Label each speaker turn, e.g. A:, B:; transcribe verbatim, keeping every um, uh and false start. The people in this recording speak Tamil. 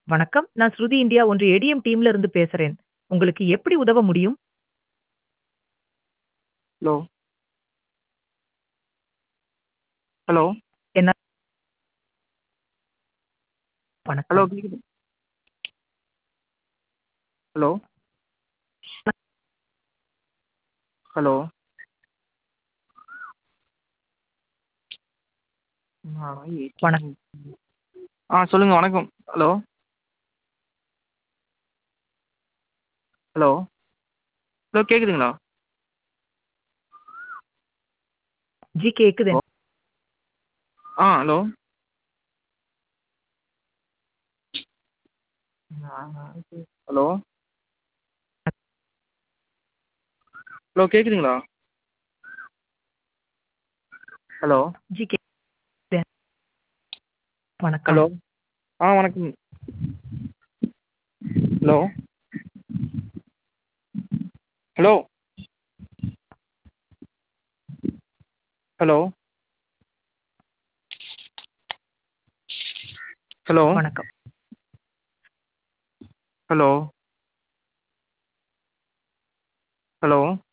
A: வணக்கம். நான் ஸ்ருதி இந்தியா ஒன்று ஏடிஎம் டீம்ல இருந்து பேசுறேன். உங்களுக்கு எப்படி உதவ முடியும்?
B: ஹலோ. ஹலோ.
A: என்ன?
B: ஹலோ
A: வணக்கம்.
B: கேக்குது. ஹலோ. ஹலோ. என்னடா
A: வணக்
B: ஏடிஎம் ஆ சொல்லுங்க வணக்கம். ஹலோ. ஹலோ. ஹலோ கேக்குதுங்களா?
A: ஜி கேக்குது.
B: ஹலோ. ஆ ஹலோ. ஹலோ. ஹலோ கேக்குதுங்களா? ஹலோ.
A: ஜி கேக்குது. வணக்கம்.
B: ஹலோ. ஆ வணக்கம். ஹலோ. ஹலோ. ஹலோ. ஹலோ.
A: வணக்கம்.
B: ஹலோ. ஹலோ.